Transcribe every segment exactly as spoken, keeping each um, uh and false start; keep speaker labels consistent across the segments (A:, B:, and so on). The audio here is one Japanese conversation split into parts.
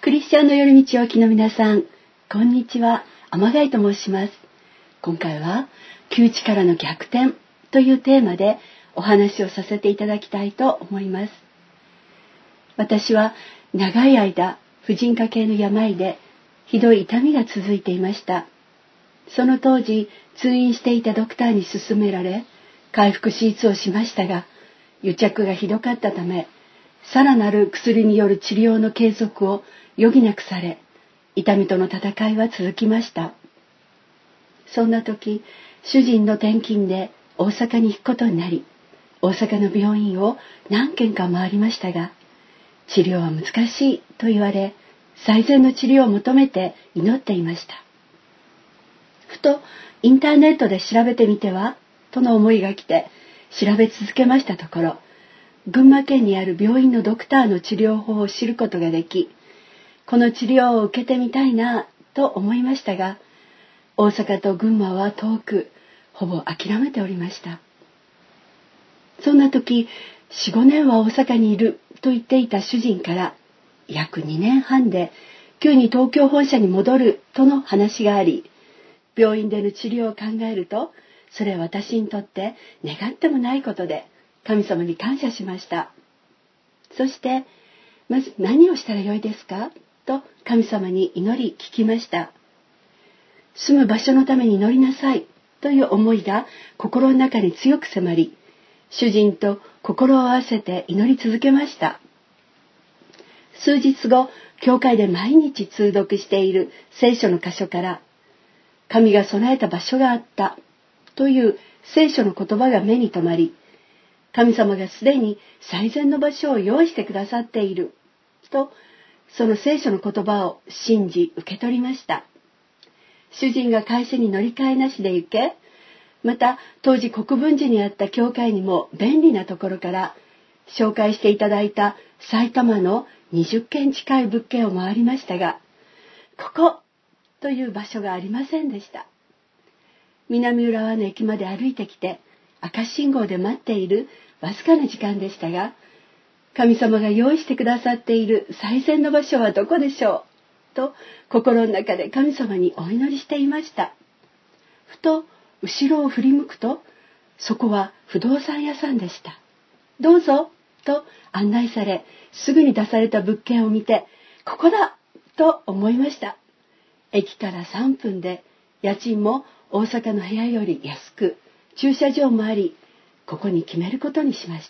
A: クリスチャンの夜道をお聞きの皆さん、こんにちは。天貝と申します。今回は窮地からの逆転というテーマでお話をさせていただきたいと思います。私は長い間婦人科系の病でひどい痛みが続いていました。その当時通院していたドクターに勧められ回復手術をしましたが、癒着がひどかったため、さらなる薬による治療の継続を余儀なくされ、痛みとの戦いは続きました。そんな時、主人の転勤で大阪に行くことになり、大阪の病院を何軒か回りましたが、治療は難しいと言われ、最善の治療を求めて祈っていました。ふとインターネットで調べてみてはとの思いが来て、調べ続けましたところ、群馬県にある病院のドクターの治療法を知ることができ、この治療を受けてみたいなと思いましたが、大阪と群馬は遠く、ほぼ諦めておりました。そんな時、よん、ごねんは大阪にいると言っていた主人から、約にねんはんで急に東京本社に戻るとの話があり、病院での治療を考えると、それは私にとって願ってもないことで、神様に感謝しました。そして、まず何をしたらよいですかと神様に祈り聞きました。住む場所のために祈りなさいという思いが心の中に強く迫り、主人と心を合わせて祈り続けました。数日後、教会で毎日通読している聖書の箇所から、神が備えた場所があったという聖書の言葉が目に留まり、神様がすでに最善の場所を用意してくださっていると、その聖書の言葉を信じ受け取りました。主人が会社に乗り換えなしで行け、また当時国分寺にあった教会にも便利なところから紹介していただいた埼玉のにじゅっけん近い物件を回りましたが、ここという場所がありませんでした。南浦和の駅まで歩いてきて赤信号で待っているわずかな時間でしたが、神様が用意してくださっている最善の場所はどこでしょうと心の中で神様にお祈りしていました。ふと後ろを振り向くと、そこは不動産屋さんでした。どうぞと案内され、すぐに出された物件を見て、ここだと思いました。駅からさんぷんで、家賃も大阪の部屋より安く、駐車場もあり、ここに決めることにしました。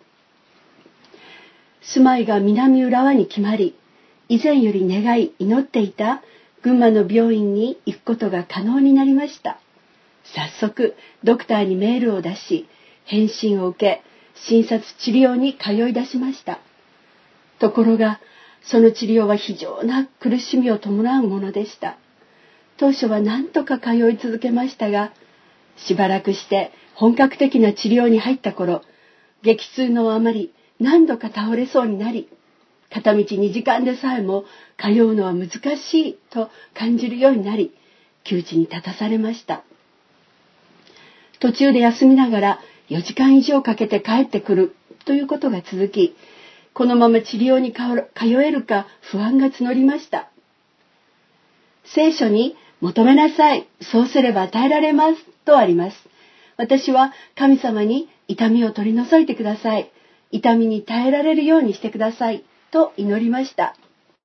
A: 住まいが南浦和に決まり、以前より願い祈っていた群馬の病院に行くことが可能になりました。早速ドクターにメールを出し、返信を受け、診察治療に通い出しました。ところが、その治療は非常な苦しみを伴うものでした。当初は何とか通い続けましたが、しばらくして本格的な治療に入った頃、激痛のあまり何度か倒れそうになり、片道にじかんでさえも通うのは難しいと感じるようになり、窮地に立たされました。途中で休みながらよじかん以上かけて帰ってくるということが続き、このまま治療に通えるか不安が募りました。聖書に求めなさい、そうすれば与えられますとあります。私は神様に痛みを取り除いてください、痛みに耐えられるようにしてくださいと祈りました。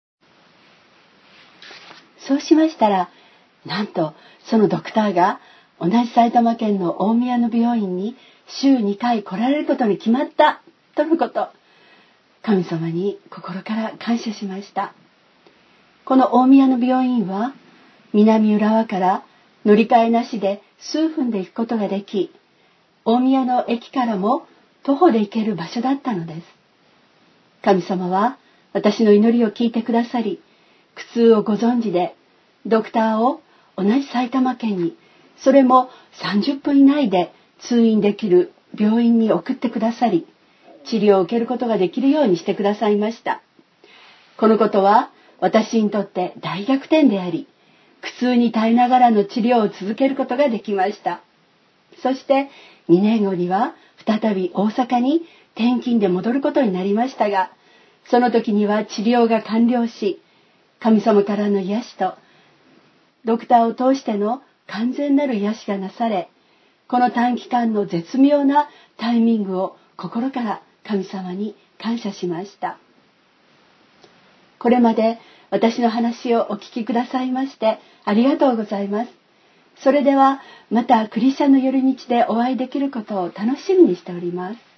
A: そうしましたら、なんとそのドクターが同じ埼玉県の大宮の病院に週にかい来られることに決まったとのこと。神様に心から感謝しました。この大宮の病院は南浦和から乗り換えなしで数分で行くことができ、大宮の駅からも徒歩で行ける場所だったのです。神様は私の祈りを聞いてくださり、苦痛をご存知で、ドクターを同じ埼玉県に、それもさんじゅっぷん以内で通院できる病院に送ってくださり、治療を受けることができるようにしてくださいました。このことは私にとって大逆転であり、苦痛に耐えながらの治療を続けることができました。そしてにねんごには再び大阪に転勤で戻ることになりましたが、その時には治療が完了し、 神様からの癒しとドクターを通しての完全なる癒しがなされ、この短期間の絶妙なタイミングを心から神様に感謝しました。これまで私の話をお聞きくださいましてありがとうございます。それではまたクリスチャンの夜道でお会いできることを楽しみにしております。